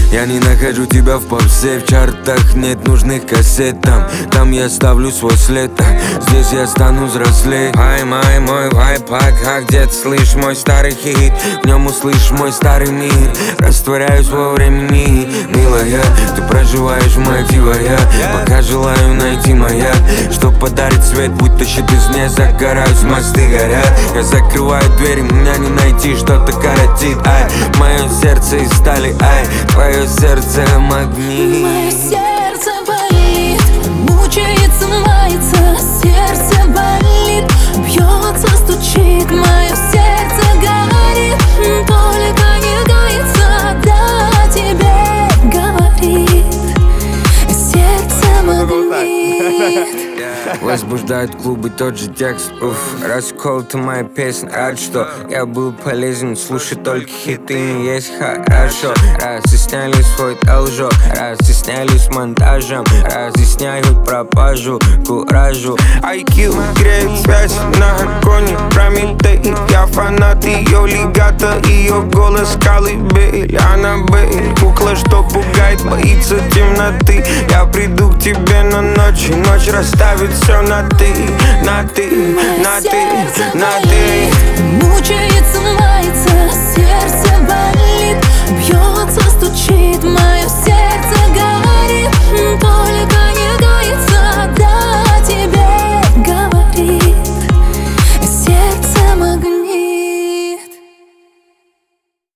Я не нахожу тебя в попсе, в чартах нет нужных кассет. Там я ставлю свой след, здесь я стану взрослей. Ай, мой вайп, как где-то слышь мой старый хит. В нем услышь мой старый мир. Растворяюсь во времени, милая. Ты проживаешь мотива, я пока желаю найти маяк, что подарит свет, будто щит из не загораюсь, мосты горят. Я закрываю двери, меня не найти, что-то коротит. Ай, мое сердце из стали, ай, твое сердце магнит. Мое сердце болит, мучается, мается, сердце болит, бьется, стучит, мое сердце горит, только не гается, да тебе говорит, сердце магнит. Возбуждают клубы тот же текст. Раскол ты моя песня. Рад, что я был полезен. Слушай только хиты, не есть хорошо. Разъясняли свой должок, разъясняли с монтажем, разъясняют пропажу, куражу. IQ греет связь на коне Прометей. Я фанат ее легато, ее голос колыбель. Аннабель, кукла, что пугает, боится темноты. Я приду к тебе на ночь, и ночь расставит все на ты, на ты, на ты, на ты. Мучается, мается,